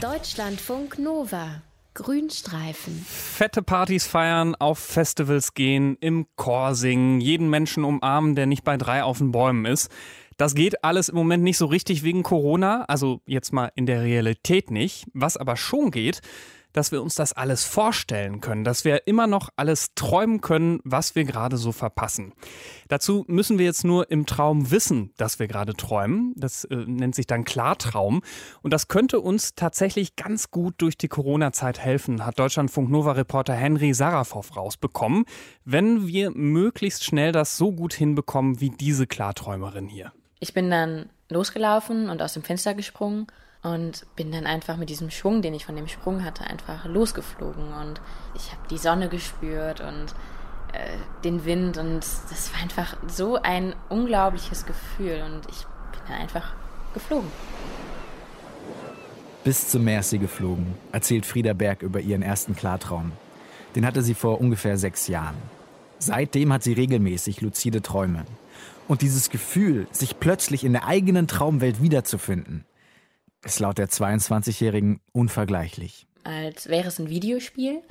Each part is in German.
Deutschlandfunk Nova. Grünstreifen. Fette Partys feiern, auf Festivals gehen, im Chor singen, jeden Menschen umarmen, der nicht bei 3 auf den Bäumen ist. Das geht alles im Moment nicht so richtig wegen Corona, also jetzt mal in der Realität nicht. Was aber schon geht, dass wir uns das alles vorstellen können, dass wir immer noch alles träumen können, was wir gerade so verpassen. Dazu müssen wir jetzt nur im Traum wissen, dass wir gerade träumen. Das nennt sich dann Klartraum. Und das könnte uns tatsächlich ganz gut durch die Corona-Zeit helfen, hat Deutschlandfunk-Nova-Reporter Henry Sarafow rausbekommen, wenn wir möglichst schnell das so gut hinbekommen wie diese Klarträumerin hier. Ich bin dann losgelaufen und aus dem Fenster gesprungen. Und bin dann einfach mit diesem Schwung, den ich von dem Sprung hatte, einfach losgeflogen. Und ich habe die Sonne gespürt und den Wind. Und das war einfach so ein unglaubliches Gefühl. Und ich bin dann einfach geflogen. Bis zum Meer ist sie geflogen, erzählt Frieda Berg über ihren ersten Klartraum. Den hatte sie vor ungefähr 6 Jahren. Seitdem hat sie regelmäßig luzide Träume. Und dieses Gefühl, sich plötzlich in der eigenen Traumwelt wiederzufinden, ist laut der 22-Jährigen unvergleichlich. Als wäre es ein Videospiel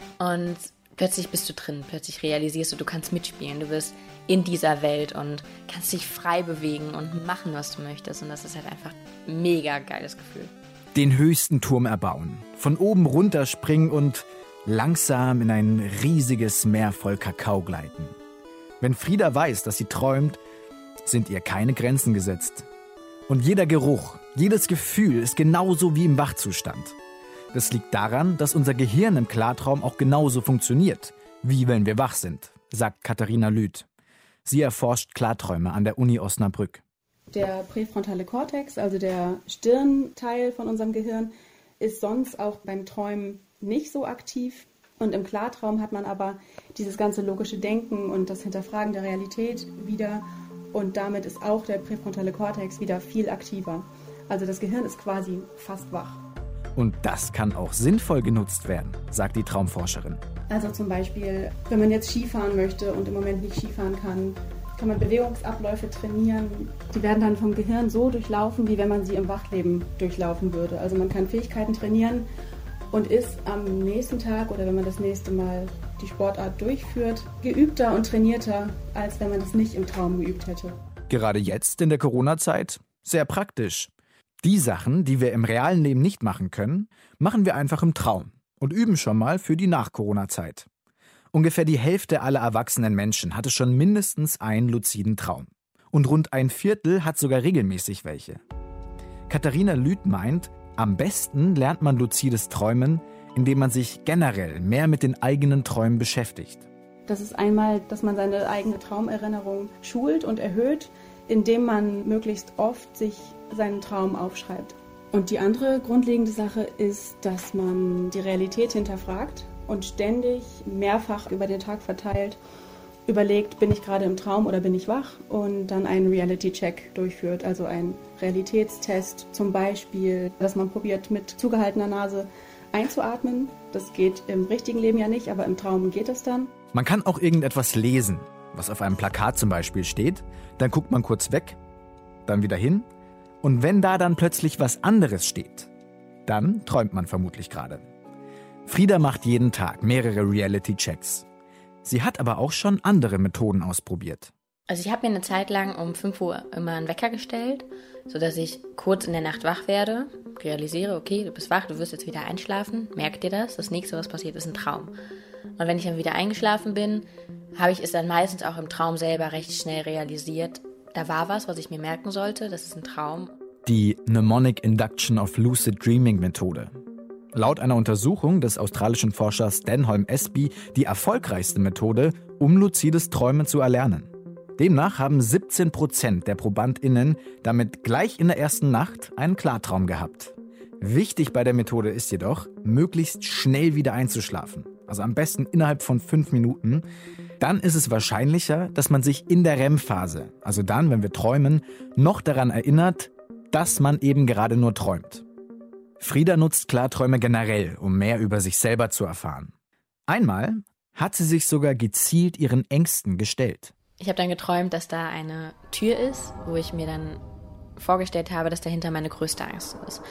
und plötzlich bist du drin, plötzlich realisierst du kannst mitspielen, du bist in dieser Welt und kannst dich frei bewegen und machen, was du möchtest. Und das ist halt einfach ein mega geiles Gefühl. Den höchsten Turm erbauen, von oben runterspringen und langsam in ein riesiges Meer voll Kakao gleiten. Wenn Frieda weiß, dass sie träumt, sind ihr keine Grenzen gesetzt. Und jeder Geruch, jedes Gefühl ist genauso wie im Wachzustand. Das liegt daran, dass unser Gehirn im Klartraum auch genauso funktioniert, wie wenn wir wach sind, sagt Katharina Lüth. Sie erforscht Klarträume an der Uni Osnabrück. Der präfrontale Kortex, also der Stirnteil von unserem Gehirn, ist sonst auch beim Träumen nicht so aktiv. Und im Klartraum hat man aber dieses ganze logische Denken und das Hinterfragen der Realität wieder. Und damit ist auch der präfrontale Kortex wieder viel aktiver. Also das Gehirn ist quasi fast wach. Und das kann auch sinnvoll genutzt werden, sagt die Traumforscherin. Also zum Beispiel, wenn man jetzt Skifahren möchte und im Moment nicht Skifahren kann man Bewegungsabläufe trainieren. Die werden dann vom Gehirn so durchlaufen, wie wenn man sie im Wachleben durchlaufen würde. Also man kann Fähigkeiten trainieren und ist am nächsten Tag oder wenn man das nächste Mal die Sportart durchführt, geübter und trainierter, als wenn man das nicht im Traum geübt hätte. Gerade jetzt in der Corona-Zeit sehr praktisch. Die Sachen, die wir im realen Leben nicht machen können, machen wir einfach im Traum und üben schon mal für die Nach-Corona-Zeit. Ungefähr die Hälfte aller erwachsenen Menschen hatte schon mindestens einen luziden Traum. Und rund 1/4 hat sogar regelmäßig welche. Katharina Lüth meint, am besten lernt man luzides Träumen, indem man sich generell mehr mit den eigenen Träumen beschäftigt. Das ist einmal, dass man seine eigene Traumerinnerung schult und erhöht, indem man möglichst oft sich seinen Traum aufschreibt. Und die andere grundlegende Sache ist, dass man die Realität hinterfragt und ständig mehrfach über den Tag verteilt überlegt, bin ich gerade im Traum oder bin ich wach, und dann einen Reality-Check durchführt, also einen Realitätstest, zum Beispiel, dass man probiert, mit zugehaltener Nase einzuatmen. Das geht im richtigen Leben ja nicht, aber im Traum geht es dann. Man kann auch irgendetwas lesen, was auf einem Plakat zum Beispiel steht, dann guckt man kurz weg, dann wieder hin, und wenn da dann plötzlich was anderes steht, dann träumt man vermutlich gerade. Frieda macht jeden Tag mehrere Reality-Checks. Sie hat aber auch schon andere Methoden ausprobiert. Also ich habe mir eine Zeit lang um 5 Uhr immer einen Wecker gestellt, sodass ich kurz in der Nacht wach werde, realisiere, okay, du bist wach, du wirst jetzt wieder einschlafen, merk dir das, das nächste, was passiert, ist ein Traum. Und wenn ich dann wieder eingeschlafen bin, habe ich es dann meistens auch im Traum selber recht schnell realisiert. Da war was ich mir merken sollte, das ist ein Traum. Die Mnemonic Induction of Lucid Dreaming Methode. Laut einer Untersuchung des australischen Forschers Stanholm Espy die erfolgreichste Methode, um luzides Träumen zu erlernen. Demnach haben 17% der ProbandInnen damit gleich in der ersten Nacht einen Klartraum gehabt. Wichtig bei der Methode ist jedoch, möglichst schnell wieder einzuschlafen. Also am besten innerhalb von 5 Minuten. Dann ist es wahrscheinlicher, dass man sich in der REM-Phase, also dann, wenn wir träumen, noch daran erinnert, dass man eben gerade nur träumt. Frieda nutzt Klarträume generell, um mehr über sich selber zu erfahren. Einmal hat sie sich sogar gezielt ihren Ängsten gestellt. Ich habe dann geträumt, dass da eine Tür ist, wo ich mir dann vorgestellt habe, dass dahinter meine größte Angst ist. Und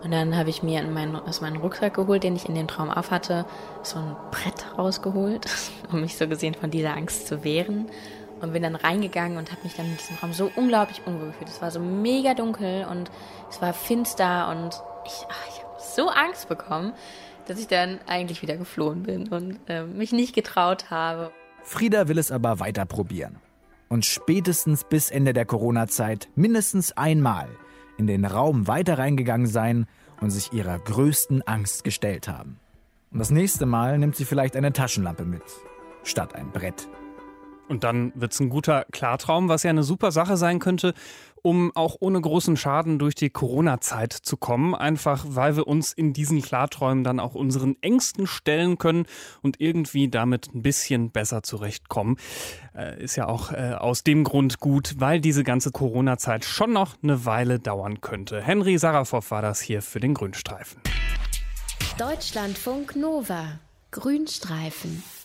Und dann habe ich mir aus meinem Rucksack geholt, den ich in dem Traum aufhatte, so ein Brett rausgeholt, um mich so gesehen von dieser Angst zu wehren. Und bin dann reingegangen und habe mich dann in diesem Raum so unglaublich unwohl gefühlt. Es war so mega dunkel und es war finster und ich habe so Angst bekommen, dass ich dann eigentlich wieder geflohen bin und mich nicht getraut habe. Frieda will es aber weiter probieren. Und spätestens bis Ende der Corona-Zeit mindestens einmal in den Raum weiter reingegangen sein und sich ihrer größten Angst gestellt haben. Und das nächste Mal nimmt sie vielleicht eine Taschenlampe mit, statt ein Brett. Und dann wird's ein guter Klartraum, was ja eine super Sache sein könnte, um auch ohne großen Schaden durch die Corona-Zeit zu kommen. Einfach, weil wir uns in diesen Klarträumen dann auch unseren Ängsten stellen können und irgendwie damit ein bisschen besser zurechtkommen. Ist ja auch aus dem Grund gut, weil diese ganze Corona-Zeit schon noch eine Weile dauern könnte. Henry Sarafow war das hier für den Grünstreifen. Deutschlandfunk Nova. Grünstreifen.